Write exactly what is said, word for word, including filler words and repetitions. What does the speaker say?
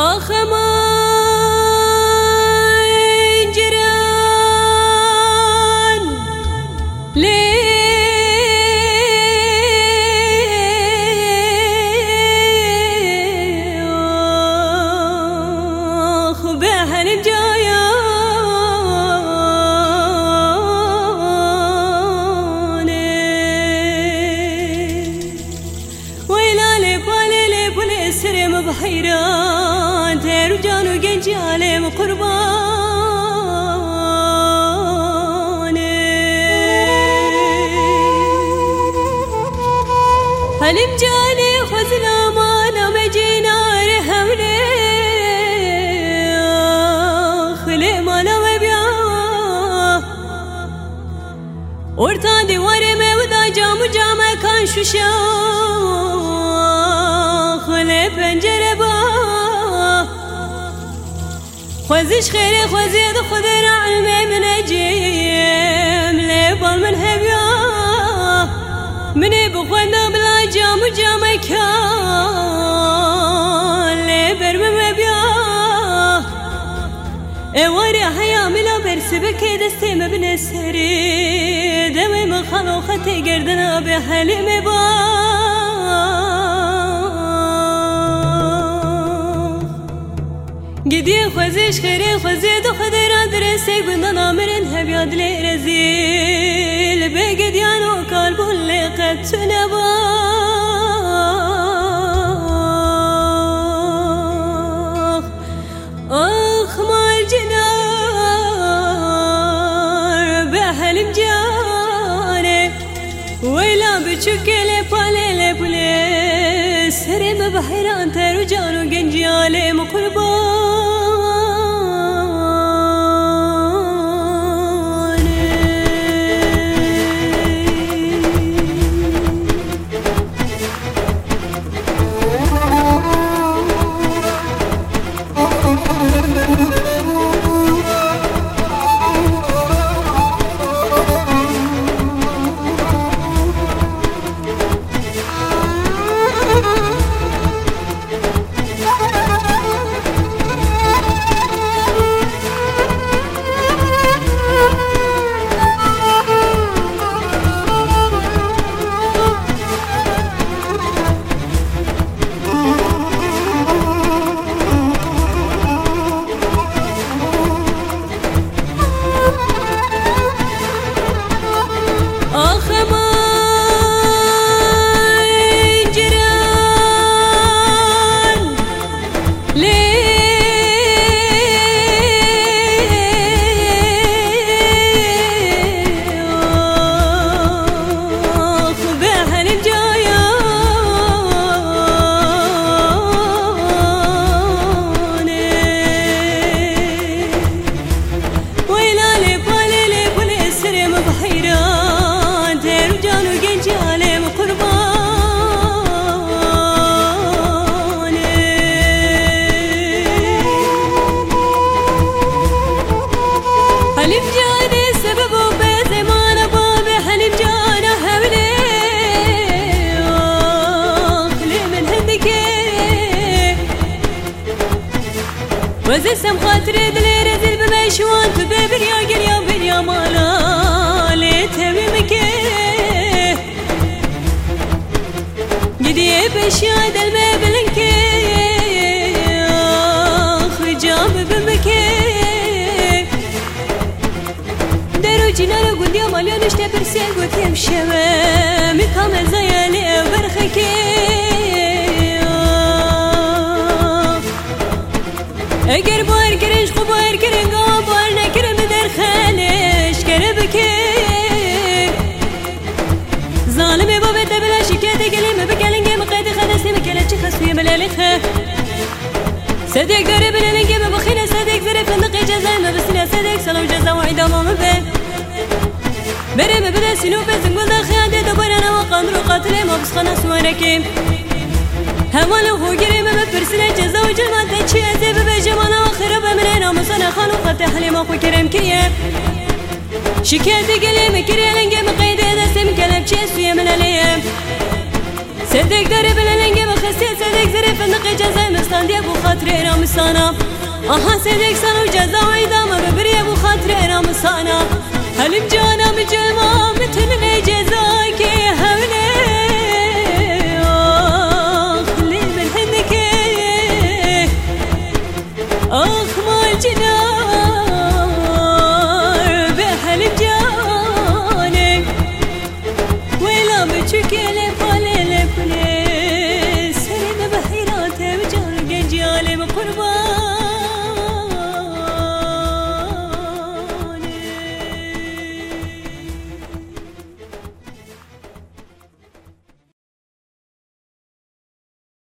آخ من جران لي آخ بهن جايا بحيران تير جانو جنجي عليم قربان هلم جاني خزلا ما نام جينا رحمني خلي ما نام بيا ورطان ديواري میں ودا جامو جامع کان شوشا خلي پنجره با خوزش خيري خوزي دو خدر علمي من اجيم ليبال من هبيا مني بخوانا بلا جامو جامع كان ليبر ممبيا اواري حيا ملا برسبك دستي مبنى سري دمي مخلو خطي گردنا بحلم با گدی خوزش خیری خوزی دو خدران درسته بندن آمرن هبیاد لی رزیل بگدیان و کاربون لیقت نبا آخ مال جنار بحلم جانه ویلا بچوکل پاله لپله سرم بحیران تر جانو گنجی آلم قربان وزسم خاطر دلي رزل بمشوان تبيبر يا قل يا بن يا مالا ليتبي مكي قدي بشاد المبلنكي خجاب بمكي درو جنارو قد يا ماليا نشتا برسيل قد يمشوى مكامل زيالي برخكي اگر بار کرنش خوب بار کرنگا بار نکرم در خالش کربکه ظالمي بابا تبلا شكاية قليمة بكالنجي مقيدي خدسي مكالتشي خسوية ملالخة صدق قريب لنجي بخينا صدق زرف لنقي جزاي ما بسنا صدق سلام جزا وعيدا ماما بين بريم بدا سنوب زنقل دا خيادي دبر انا وقامرو قاتلي ما بسخنا سواركي هوالو هو قريب مبرسنا جزا وجلمان تشي ازيب بجمانا وخرب منين ومصنع خانو فتح لي ما خو كريم كيه شكاية قليمة كريا لنجي مقيدي دستي مكالبشي سوية ملاليه صدق داري بلا لنجي بخسي صدق زرف النقي جزاي مستان دي ابو خاطر خاطر رام سانا آها صدق سنو جزاء دام ببري ابو خاطر رام سانا هلم جانا مجمع مثل الجزاء